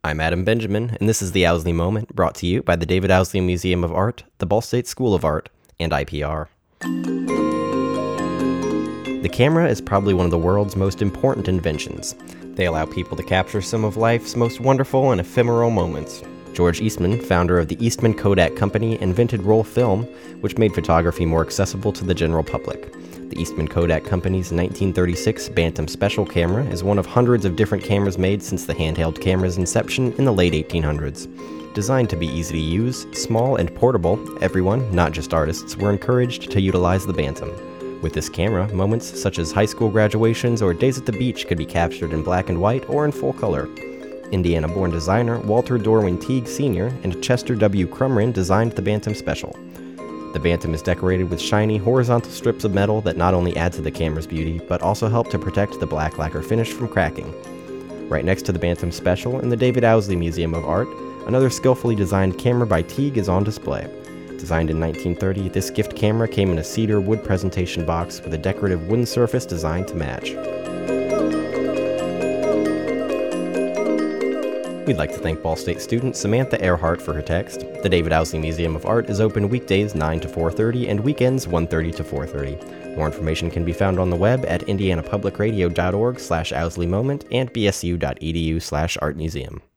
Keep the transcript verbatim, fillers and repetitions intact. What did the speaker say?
I'm Adam Benjamin, and this is the Owsley Moment, brought to you by the David Owsley Museum of Art, the Ball State School of Art, and I P R. The camera is probably one of the world's most important inventions. They allow people to capture some of life's most wonderful and ephemeral moments. George Eastman, founder of the Eastman Kodak Company, invented roll film, which made photography more accessible to the general public. The Eastman Kodak Company's nineteen thirty-six Bantam Special camera is one of hundreds of different cameras made since the handheld camera's inception in the late eighteen hundreds. Designed to be easy to use, small, and portable, everyone, not just artists, were encouraged to utilize the Bantam. With this camera, moments such as high school graduations or days at the beach could be captured in black and white or in full color. Indiana-born designer Walter Dorwin Teague Senior and Chester W. Crumrin designed the Bantam Special. The Bantam is decorated with shiny, horizontal strips of metal that not only add to the camera's beauty, but also help to protect the black lacquer finish from cracking. Right next to the Bantam Special in the David Owsley Museum of Art, another skillfully designed camera by Teague is on display. Designed in nineteen thirty, this gift camera came in a cedar wood presentation box with a decorative wooden surface designed to match. We'd like to thank Ball State student Samantha Earhart for her text. The David Owsley Museum of Art is open weekdays nine to four thirty and weekends one thirty to four thirty. More information can be found on the web at indianapublicradio.org slash Owsley Moment and bsu.edu slash artmuseum.